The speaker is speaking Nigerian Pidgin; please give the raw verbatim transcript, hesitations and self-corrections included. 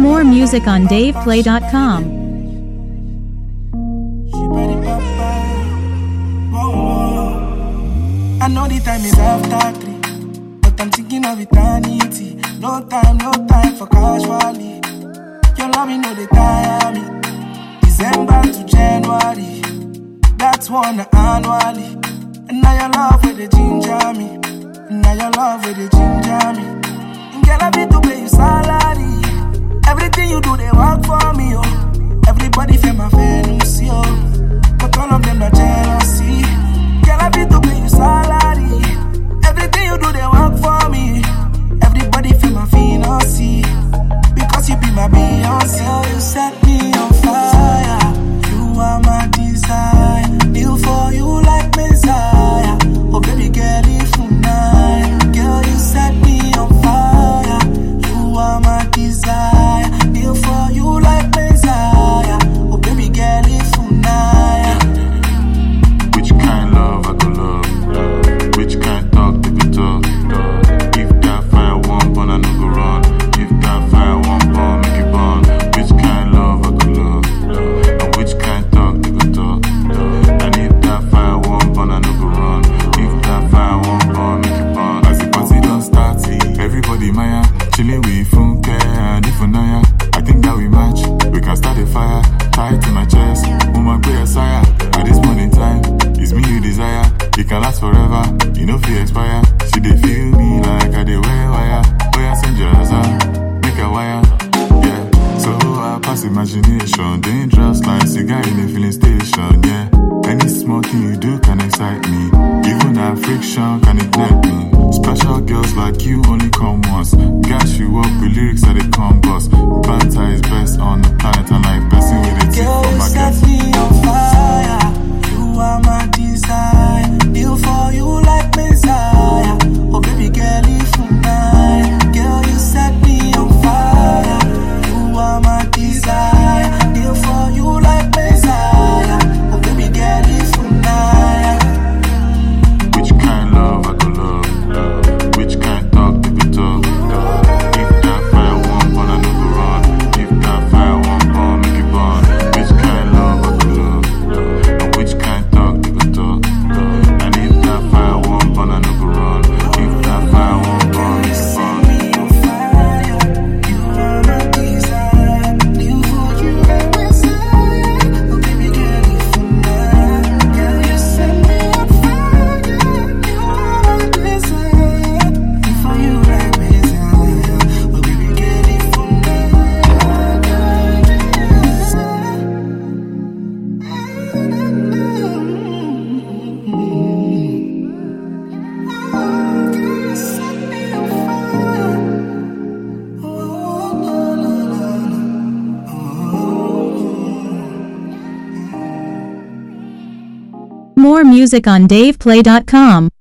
More music on dave play dot com. I know the time is after three, but I'm thinking of eternity. No time, no time for casually. Your love, you know they tire me. December to January, that's one annually. And now your love with the ginger me. And now your love with the ginger me. And girl, I be to pay you salary. Everything you do, they work for me, oh. Everybody feel my Venus, yo. But all of them are jealousy. Girl, I be to pay you salary. Everything you do, they work for me. Everybody feel my Venus, because you be my Beyonce. Girl, you set me on fire. You are my desire. Live for you like Messiah. Oh baby girl, if you mine. Girl, you set me on fire. You are my desire. Live for you like Messiah. Oh baby girl, if you mine. Which kind love I could love? Which kind talk they could talk? If that fire one burn, I no go run. If that fire one burn, make it burn. Which kind love I could love? And which kind talk they could talk? And if that fire one burn, I no go run. If that fire one burn, make it burn. As the party don't start, everybody maya, chilling with funke and if naya. I think that we match. We can start a fire, tight to my chest. Woman, play a sire. At this point in time, it's me you desire. It can last forever, you know feel expire. She dey feel me like I dey wear wire. Boy, I send your answer, make a wire. Yeah, so I pass imagination. Dangerous like cigar in a filling station. Yeah, any small thing you do can excite me. Even our friction can ignite me. Special girls like you only come once. Gas you up with lyrics that they come bust. Banter is best on the planet, and like person with a tip from my set me on fire. You are my desire. Live for you like Messiah. Oh baby girl, if you mine. Girl, you set me on fire. You are my desire. Live for you like Messiah. Oh baby girl, if you mine. Which kind love I could love? Which kind talk they could talk? If that fire one burn, I no go run. If that fire one burn, make it burn. Which kind love I could love? And which kind talk they could talk? And if that fire one burn, I no go run. If that fire one burn, make it burn. More music on dave play dot com.